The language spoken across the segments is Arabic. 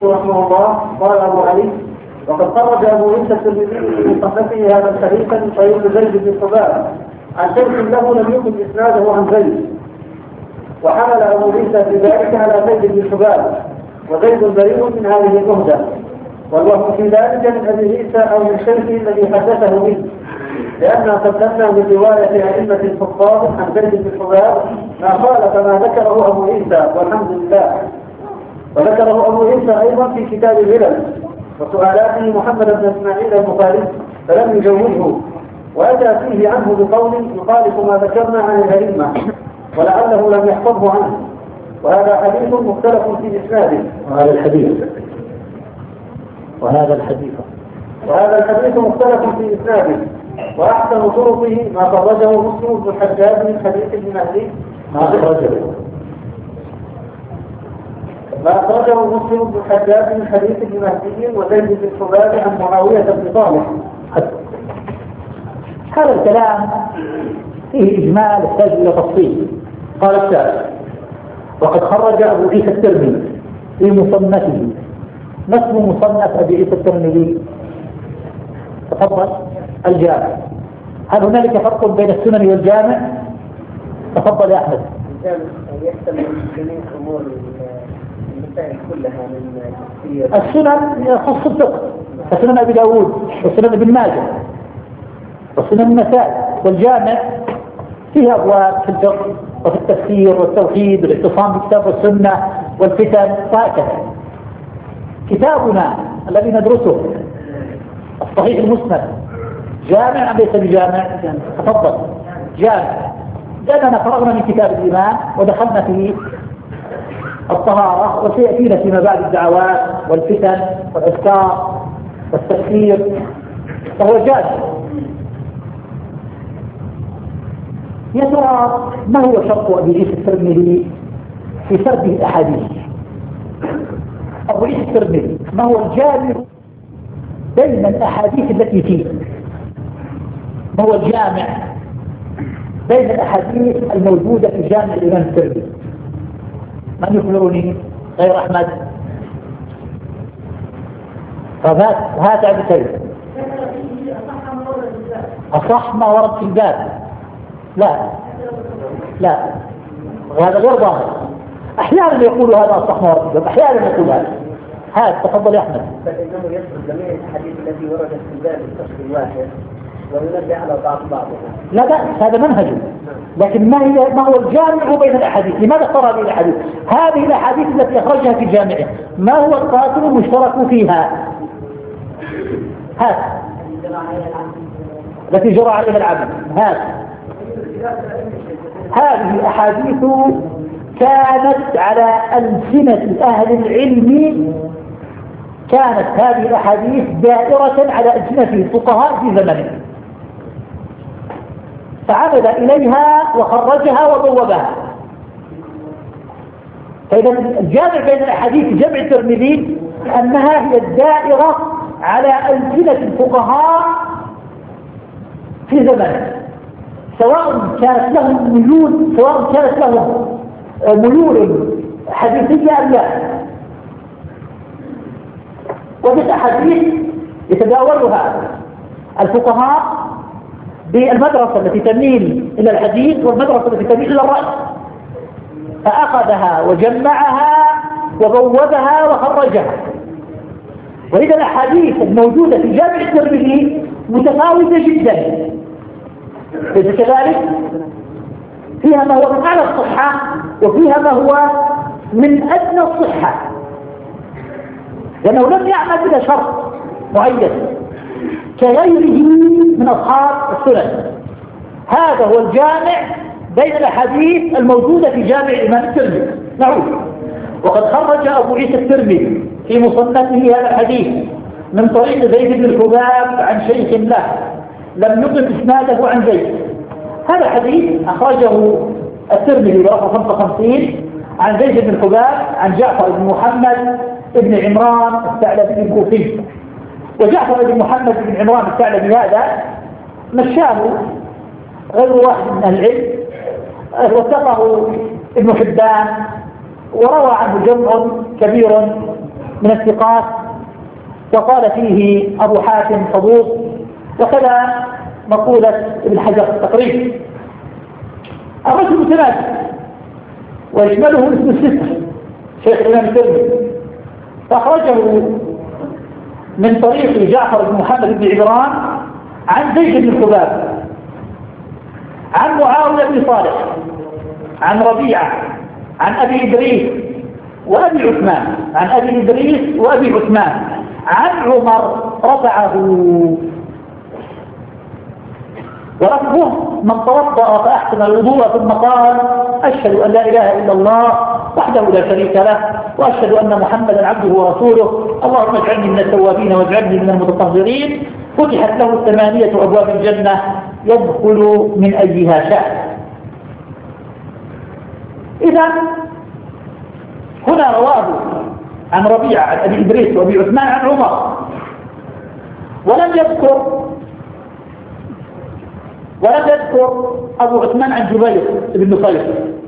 رحمه الله قال أبو علي: وقد خرج أبو عيسى الترمذي من صحته هذا الحديث من طريق زيد بن حباب عن شيخ له لم يكن إسناده عن زيد، وحمل أبو عيسى في ذلك على زيد بن حباب، وزيد بريء من هذه الجهدة، والوهم في ذلك من أبي عيسى أو من شيخه الذي حدثه به، لأننا قدمنا من رواية أئمة الحفاظ عن زيد بن حباب ما خالف ما ذكره أبو عيسى والحمد لله. وذكره أبو عيسى أيضا في كتاب العلل وسؤالاته محمد بن إسماعيل البخاري فلم يجوزه، وأتى فيه عنه بقول يخالف ما ذكرنا عن الأئمة ولعله لم يحفظه عنه، وهذا حديث مختلف في إسناده. وهذا الحديث مختلف في إسناده، وأحسن طرقه ما خرجه مسلم بن الحجاج من حديث ابن مهدي ما أخرجه مسلم بن الحجاج من حديث ابن مهدي وزيد بن حباب عن معاوية بن صالح. هذا الكلام فيه إجمال يحتاج إلى تفصيل. قال الشارح: وقد خرج أبو عيسى الترمذي في مصنفه. ما اسم مصنف أبي عيسى الترمذي؟ تفضل. الجامع. هل هنالك فرق بين السنن والجامع؟ تفضل يا أحمد. الجامع يحتمل جميع أمور المسائل كلها من التفسير. السنن يخص الفقه، كسنن أبي داود وسنن ابن ماجه وسنن النسائي، والجامع فيها أبواب في الفقه وفي التفسير والتوحيد والاعتصام بالكتاب والسنة والفتن وهكذا. كتابنا الذي ندرسه الصحيح المسند جامع أم ليس بجامع؟ تفضل. جامع، لأننا فرغنا من كتاب الإيمان ودخلنا في الطهارة، وسيأتينا فيما بعد الدعوات والفتن والأذكار والتفسير، فهو جامع. يا ترى ما هو شرط أبي عيسى الترمذي في سرد الأحاديث؟ أبو عيسى الترمذي ما هو الجامع بين الأحاديث التي فيه؟ ما هو الجامع بين الأحاديث الموجودة في جامع الإمام الترمذي؟ من يخبرني غير أحمد؟ هات عبد الكريم. أصح ما ورد في الباب؟ لا، وهذا غير ظاهر. أحيانا يقول هذا أصح ما ورد في الباب، أحيانا يقول هذا. تفضل يا أحمد. فإنه يذكر جميع الحديث التي وردت في الباب بشخص واحد وينبه على بعضها. لا بأس، هذا منهجه، لكن ما هو الجامع بين الأحاديث؟ لماذا اختار هذه الأحاديث؟ هذه الأحاديث التي أخرجها في جامعه ما هو القاسم المشترك فيها؟ هذا التي جرى عليها العمل. هذه الأحاديث كانت على ألسنة أهل العلم، كانت هذه الأحاديث دائرة على ألسنة الفقهاء في زمنه، فعمد إليها وخرجها وبوبها. فإذا الجامع بين الأحاديث جمع الترمذي أنها هي الدائرة على ألسنة الفقهاء في زمنه، سواء كانت لهم ميول حديثية أم لا. وفي الأحاديث يتداولها الفقهاء بالمدرسة التي تميل إلى الحديث والمدرسة التي تميل إلى الرأي، فأخذها وجمعها وبوبها وخرجها. وإذا الأحاديث الموجودة في جامع الترمذي متفاوتة جدا، ليس كذلك؟ فيها ما هو من أعلى الصحة وفيها ما هو من أدنى الصحة، لأنه لم يعمل إلى شرط معين كغيره من أصحاب السنن. هذا هو الجامع بين الأحاديث الموجودة في جامع الإمام الترمذي. نعود. وقد خرج أبو عيسى الترمذي في مصنفه هذا الحديث من طريق زيد بن الحباب عن شيخ له لم يقم إسناده عن زيد. هذا الحديث أخرجه الترمذي برقم 55 عن زيد بن الحباب عن جعفر بن محمد بن عمران الثعلبي الكوفي. وجعفر بن محمد بن عمران الثعلبي هذا مشاه غير واحد من أهل العلم، وثقه ابن حبان، وروى عنه جمع كبير من الثقات، وقال فيه أبو حاتم صدوق، وكذا مقولة ابن حجر التقريب. الرجل متناسب ويشمله اسم الستة شيخ الإمام الترمذي، فأخرجه من طريق جعفر بن محمد بن عمران عن زيد بن حباب عن معاوية بن صالح عن ربيعة عن أبي إدريس وأبي عثمان عن أبي إدريس وأبي عثمان عن عمر رفعه، ولفظه: من توضأ فأحسن الوضوء ثم قال: أشهد أن لا إله إلا الله وحده لا شريك له وأشهد أن محمدا عبده ورسوله اللهم اجعلني من التوابين واجعلني من المتطهرين، فتحت له 8 أبواب الجنة يدخل من أيها شاء. إذا هنا رواه عن ربيعة عن أبي إدريس وأبي عثمان عن عمر، ولم يذكر أبو عثمان عن جبير بن نفير.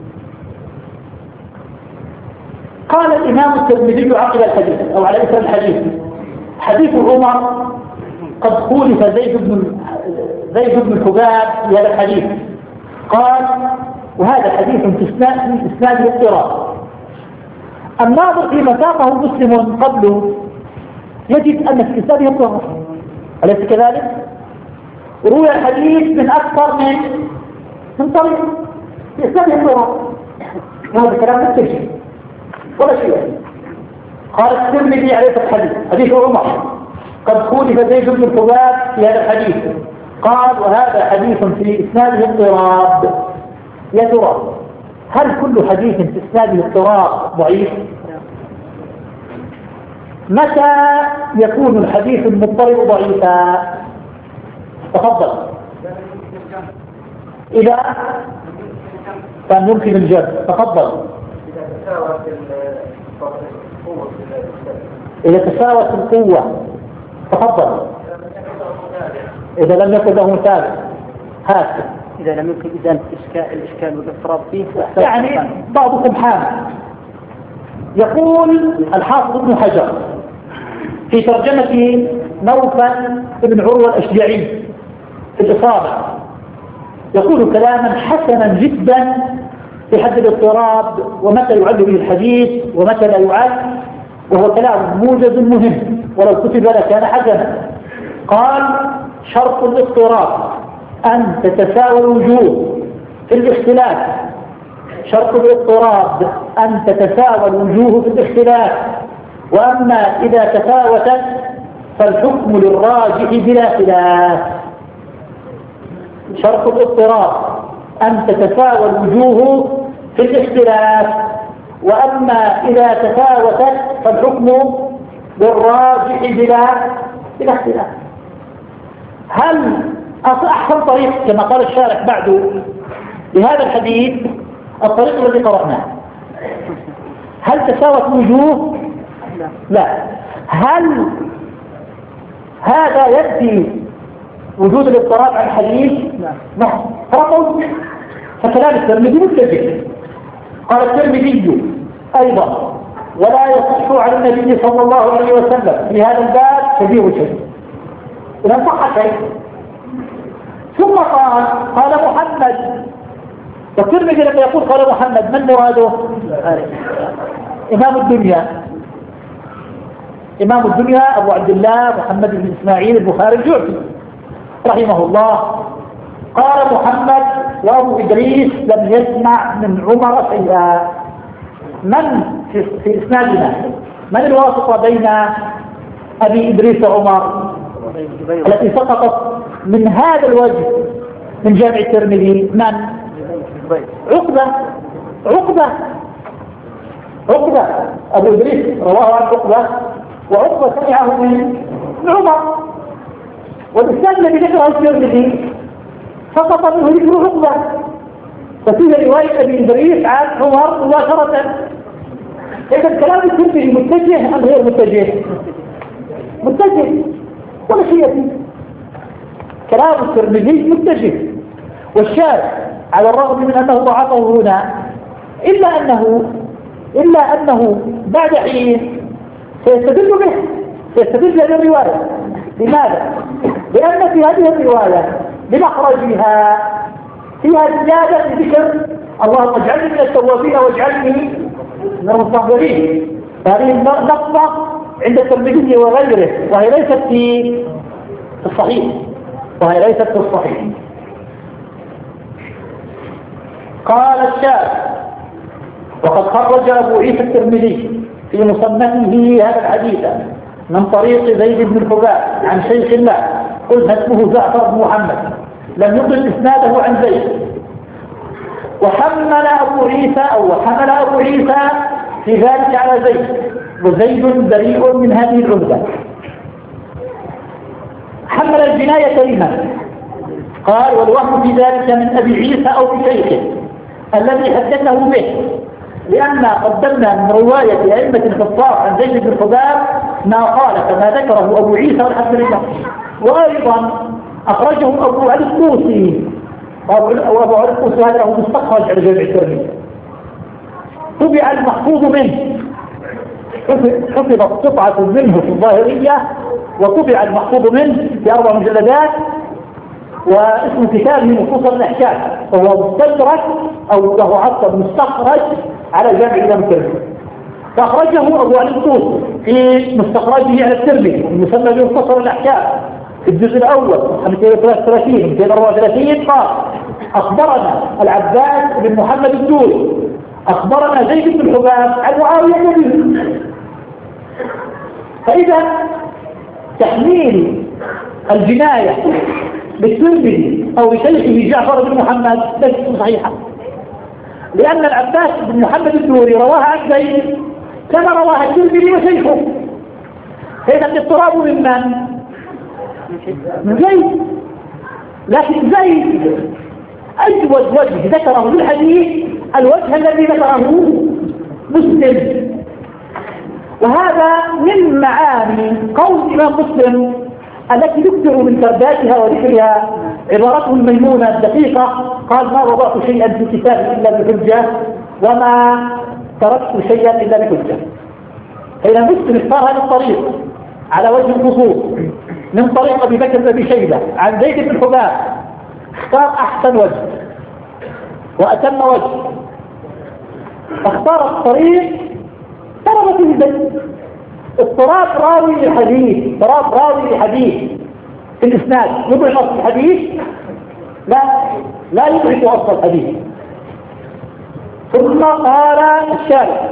قال الإمام الترمذي عقب الحديث أو على إثر الحديث: حديث عمر قد خولف زيد بن حباب في هذا الحديث. قال: وهذا حديث في إسناد الاضطراب. الناظر فيما ساقه مسلم قبله يجد أن في إسناده اضطراب، أليس كذلك؟ روي الحديث من أكثر من طريق في إسناده اضطراب، هذا كلام مستشفى ولا شيء. قال الترمذي عليه الحديث: حديث عمر قد خولف زيد بن حباب في هذا الحديث. قال: وهذا حديث في إسناده اضطراب. يا ترى هل كل حديث في إسناده اضطراب ضعيف؟ متى يكون الحديث المضطرب ضعيفا؟ تفضل. إذا كان يمكن الجر. تفضل. إذا تساوت القوة. تفضل. إذا لم يكن له مثال. هات. إذا لم يمكن إذن الإشكال والاضطراب فيه، يعني بعضكم حامل. يقول الحافظ ابن حجر في ترجمة نوفل بن عروة الأشجعي في الإصابة، يقول كلاما حسنا جدا في حد الاضطراب ومتى يعد به الحديث ومتى لا يعد، وهو كلام موجز مهم ولو كتب لكان حسنا. قال: شرط الاضطراب أن تتساوى الوجوه في الاختلاف. شرط الاضطراب أن تتساوى الوجوه في الاختلاف، وأما إذا تفاوتت فالحكم للراجح بلا خلاف. شرط الاضطراب أن تتساوى الوجوه في الاختلاف، وأما إذا تفاوتت فالحكم للراجح بلا اختلاف. هل أحسن طريق كما قال الشارح بعده لهذا الحديث الطريق الذي قرأناه؟ هل تساوت الوجوه؟ لا. هل هذا يكفي وجود الاضطراب عن الحديث؟ لا. فرقوا. فكلام الترمذي متفق. قال الترمذي أيضا: ولا يصح عن النبي صلى الله عليه وسلم في هذا الباب كبير شيء. إذا صح شيء. ثم قال محمد. والترمذي لما يقول قال محمد من مراده؟ إمام الدنيا أبو عبد الله محمد بن إسماعيل البخاري الجعفي رحمه الله. قال محمد وأبو إدريس لم يسمع من عمر شيئا. من في إسنادنا من الواسطة بين أبي إدريس وعمر التي سقطت من هذا الوجه من جامع الترمذي؟ من؟ عقبة. أبو إدريس رواه عن عقبة، وعقبة سمعه من عمر. والإسناد الذي ذكره الترمذي سقط منه ذكر عقبة، ففيه رواية أبي إدريس عن عمر مباشرة. إذا كلام الترمذي متجه أم غير متجه؟ متجه ولا شيء فيه. كلام الترمذي متجه، والشارع على الرغم من أنه ضعفه هنا إلا أنه بعد حين سيستدل به، سيستدل بهذه الرواية. لماذا؟ لأن في هذه الرواية بمخرجها فيها زيادة ذكر اللهم اجعلني من التوابين واجعلني من المستغفرين. هذه النقطة عند الترمذي وغيره، وهي ليست في الصحيح، قال الشافعي وقد خرج أبو عيسى الترمذي في مصنفه هذا الحديث من طريق زيد بن الحباب عن شيخ له قلنا اسمه جعفر بن محمد، لم يضل إسناده عن زيد. وحمل أبو عيسى في ذلك على زيد، وزيد بريء من هذه العهدة. حمل الجناية لمن؟ قال والوهم في ذلك من أبي عيسى أو بشيخه الذي حدثه به، لأن قدمنا من رواية أئمة الحفاظ عن زيد بن الحباب ما قال كما ذكره أبو عيسى والحمد لله. وأيضا أخرجه أبو علي الطوسي، وأبو علي الطوسي هذا هو مستخرج على جامع الترمذي، طبع المحفوظ منه، حفظت قطعة منه في الظاهرية وطبع المحفوظ منه في 4 مجلدات، واسم كتابه مختصر الأحكام، وهو مستدرك أو له عطر مستخرج على جامع الإمام الترمذي. فأخرجه أبو علي الطوسي في مستخرجه على الترمذي المسمى بمختصر الأحكام في الجزء الأول 234 قال أخبرنا العباس بن محمد الدوري أخبرنا زيد بن الحباب عن معاوية به. فإذا تحميل الجناية بالترمذي أو بشيخه جعفر بن محمد ليست صحيحة، لأن العباس بن محمد الدوري رواها عن زيد كما رواها الترمذي وشيخه. فإذا الاضطراب من من؟ من زيد. لكن زيد أجود وجه ذكره بالحديث الوجه الذي ذكره مسلم، وهذا من معاني قول الإمام مسلم التي يكثر من تردادها وذكرها عبارته الميمونة الدقيقة، قال ما وضعت شيئا في كتاب إلا بحجة وما تركت شيئا إلا بحجة. فإذا مسلم اختار هذا الطريق على وجه الخصوص من طريق أبي بكر بن أبي شيبة عن زيد بن الحباب، اختار أحسن وجه وأتم وجه، اختار الطريق طلب فيه زيد. اضطراب راوي لحديث في الإسناد يضعف أصل الحديث؟ لا يضعف أصل الحديث. ثم قال الشارع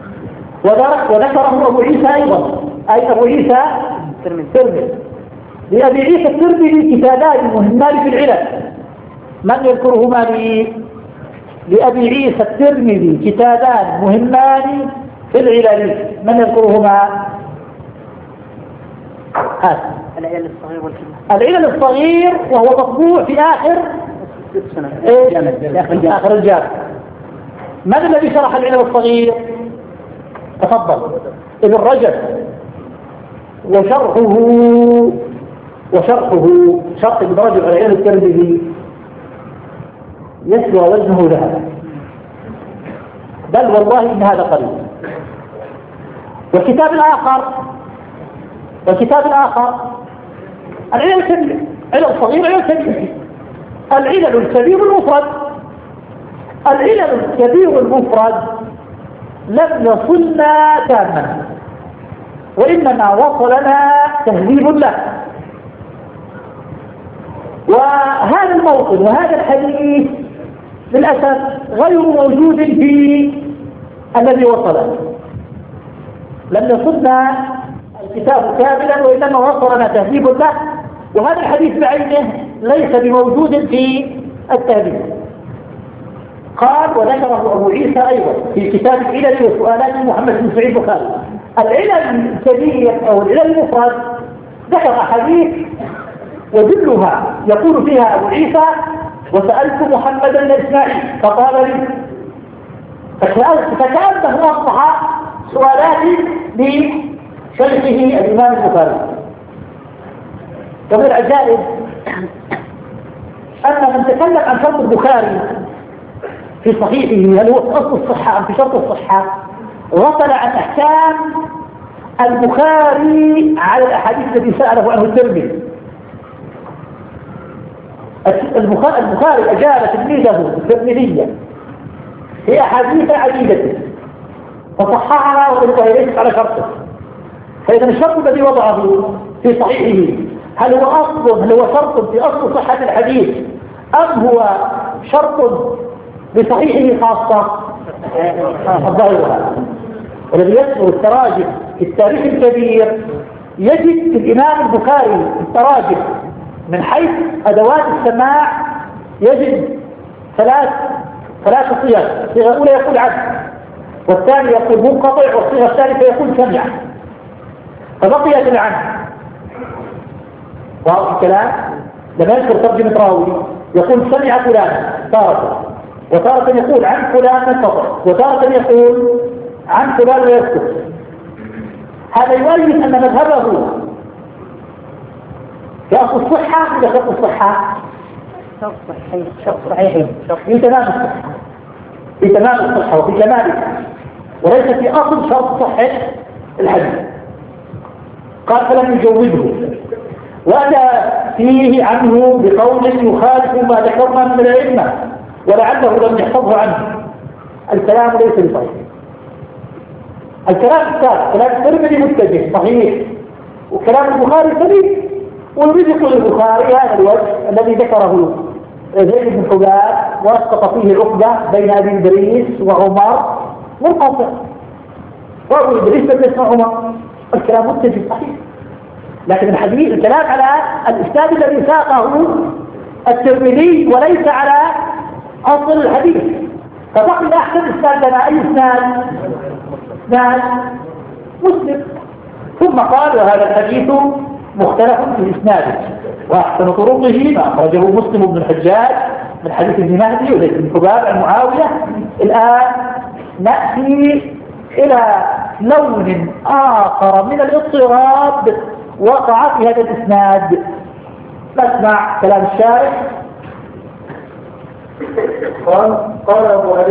وذكره أبو عيسى أيضا، أي أبو عيسى الترمذي. لأبي عيسى الترمذي كتابان مهمان في العلل، من يذكرهما لأبي عيسى الترمذي كتابان مهمان في العلل، من يذكرهما؟ العلل الصغير وهو مطبوع في آخر الجامع. من الذي شرح العلل الصغير؟ تفضل ابن رجب، وشرحه شرح ابن رجب على العلل الترمذي يسوى وزنه ذهب، بل والله إن هذا قليل. وكتاب آخر العلل الكبير، علل صغير علل كبير، العلل الكبير المفرد. العلل الكبير المفرد لم يصلنا تاما، وإنما وصلنا تهذيب له. وهذا الموطن وهذا الحديث للأسف غير موجود في الذي وصلنا، لم يصلنا الكتاب كاملا وإنما وصلنا تهذيب له، وهذا الحديث بعينه ليس بموجود في التهذيب. قال وذكره أبو عيسى أيضا في كتاب العلل وسؤالات محمد بن سعيد البخاري. العلل الكبير أو العلل المفرد ذكر أحاديث وجلها يقول فيها أبو عيسى وسألت محمدا بن إسماعيل فقال لي، فكأنه وضح سؤالاتي لشيخه الإمام البخاري. ومن العجائب أن من تكلم عن شرط البخاري في صحيحه هل هو في أصل الصحة أم في شرط الصحة، غفل عن أحكام البخاري على الأحاديث التي سأله عنه الترمذي. البخاري أجاب تلميذه الترمذي في أحاديث عديدة فصححها وانتهى ليست على شرطه. فإذا الشرط الذي وضعه في صحيحه هل هو شرط في أصل صحة الحديث أم هو شرط بصحيحه خاصة؟ الظاهر. والذي يذكر التراجم في التاريخ الكبير يجد في الإمام البخاري التراجم من حيث أدوات السماع يجد ثلاث صيغ. الصيغة الأولى يقول عبد، والثاني يقول منقطع، والصيغة الثالثة يقول سمع، فبقيت العن. واضح الكلام؟ لما يذكر ترجمة راوي يقول سمع فلان تارة، وتارة يقول عن فلان منقطع، وتارة يقول عن فلان ويسكت. هذا يؤيد أن مذهبه في أصل الصحة ولا شرط الصحة؟ شرط صحيح في تمام الصحة، في تمام الصحة وفي كمالها، وليس في أصل شرط صحة الحديث. قال فلم يجوده، وأتى فيه عنه بقول يخالف ما ذكرنا من العلم ولعله لم يحفظه عنه. الكلام ليس بصحيح. الكلام الثالث كلام الترمذي متجه صحيح، وكلام البخاري سليم، ويريد يقول البخاري هذا الوجه الذي ذكره زيد بن حباب واسقط فيه عقبة بين أبي إدريس وعمر منقطع، وأبو إدريس لم يسمع عمر. الكلام متجه صحيح، لكن الحديث الكلام على الإسناد الذي ساقه الترمذي وليس على أصل الحديث. فبقي أحسن إسناد لنا أي إسناد؟ إسناد مسلم. ثم قال وهذا الحديث مختلف في إسناده، وأحسن طرقه ما أخرجه مسلم بن الحجاج من حديث ابن مهدي وزيد بن حباب عن معاوية. الآن نأتي إلى لون آخر من الاضطراب وقع في هذا الإسناد. نسمع كلام الشارح. قال أبو